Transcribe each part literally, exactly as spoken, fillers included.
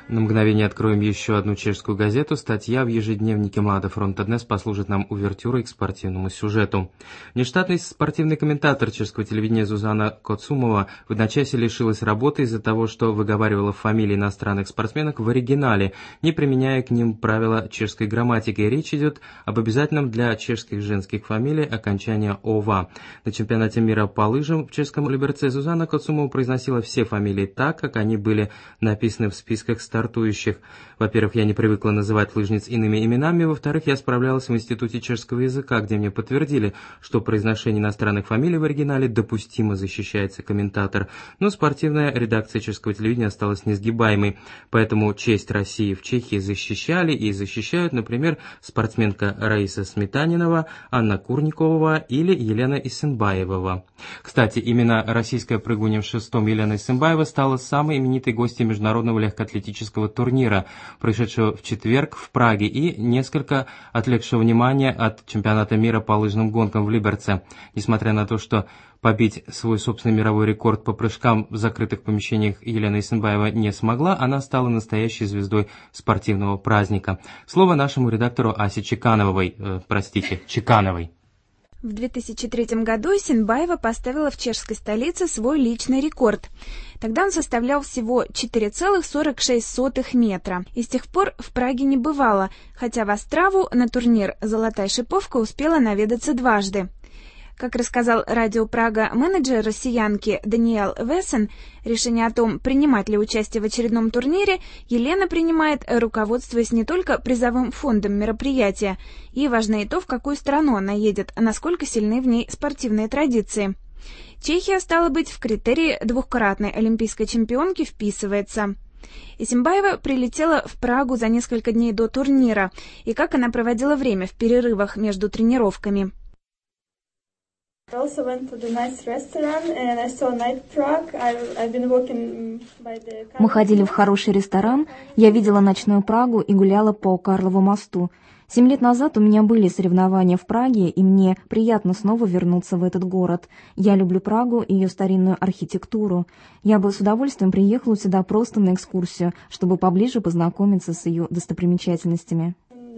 На мгновение откроем еще одну чешскую газету. Статья в ежедневнике Млада Фронта Днес послужит нам увертюрой к спортивному сюжету. Внештатный спортивный комментатор чешского телевидения Зузана Коцумова в одночасье лишилась работы из-за того, что выговаривала фамилии иностранных спортсменок в оригинале, не применяя к ним правила чешской грамматики. Речь идет об обязательном для чешских женских фамилий окончания «ова». На чемпионате мира по лыжам в чешском Люберце Зузана Коцумова произносила все фамилии так, как они были написаны в списках стартующих. Во-первых, я не привыкла называть лыжниц иными именами, во-вторых, я справлялась в Институте чешского языка, где мне подтвердили, что произношение иностранных фамилий в оригинале допустимо, защищается комментатор. Но спортивная редакция чешского телевидения осталась несгибаемой, поэтому честь России в Чехии защищали и защищают, например, спортсменка Раиса Сметанинова, Анна Курникова или Елена Исенбаева. Кстати, именно российская прыгунья в шестом Елена Исенбаева стала самой именитой гостьей международного легкоатлетического турнира, прошедшего в четверг в Праге, и несколько отвлекшего внимания от чемпионата мира по лыжным гонкам в Люберце. Несмотря на то, что побить свой собственный мировой рекорд по прыжкам в закрытых помещениях Елена Исенбаева не смогла, она стала настоящей звездой спортивного праздника. Слово нашему редактору Асе Чекановой, э, простите, Чекановой. В две тысячи третьем году Исенбаева поставила в чешской столице свой личный рекорд. Тогда он составлял всего четыре целых сорок шесть сотых метра. И с тех пор в Праге не бывало, хотя в Острову на турнир «Золотая шиповка» успела наведаться дважды. Как рассказал Радио Прага менеджер россиянки Даниэл Вессен, решение о том, принимать ли участие в очередном турнире, Елена принимает, руководствуясь не только призовым фондом мероприятия, и важно и то, в какую страну она едет, а насколько сильны в ней спортивные традиции. Чехия, стало быть, в критерии двухкратной олимпийской чемпионки вписывается. Исенбаева прилетела в Прагу за несколько дней до турнира, и как она проводила время в перерывах между тренировками. Мы ходили в хороший ресторан, я видела ночную Прагу и гуляла по Карлову мосту. Семь лет назад у меня были соревнования в Праге, и мне приятно снова вернуться в этот город. Я люблю Прагу и ее старинную архитектуру. Я бы с удовольствием приехала сюда просто на экскурсию, чтобы поближе познакомиться с ее достопримечательностями.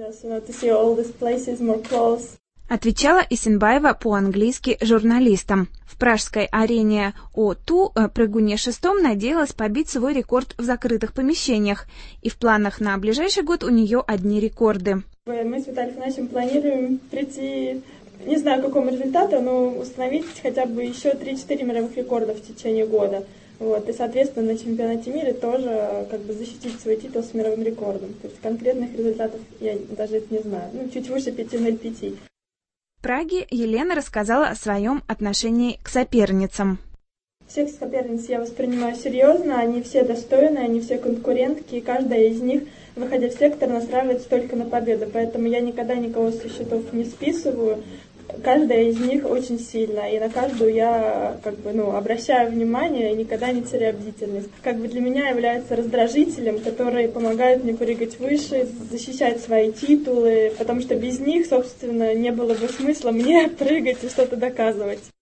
Отвечала Исенбаева по-английски журналистам. В пражской арене О два прыгунья шестом надеялась побить свой рекорд в закрытых помещениях, и в планах на ближайший год у нее одни рекорды. Мы с Виталием Фанасьевым планируем прийти, не знаю, к какому результату, но установить хотя бы еще три-четыре мировых рекорда в течение года. Вот, и, соответственно, на чемпионате мира тоже как бы защитить свой титул с мировым рекордом. То есть конкретных результатов я даже это не знаю. Ну, чуть выше пяти ноль пять. В Праге Елена рассказала о своем отношении к соперницам. Всех соперниц я воспринимаю серьезно, они все достойны, они все конкурентки, и каждая из них, выходя в сектор, настраивается только на победу, поэтому я никогда никого со счетов не списываю. Каждая из них очень сильна, и на каждую я как бы, ну, обращаю внимание и никогда не теряю бдительность. Как бы для меня являются раздражителем, которые помогают мне прыгать выше, защищать свои титулы, потому что без них, собственно, не было бы смысла мне прыгать и что-то доказывать.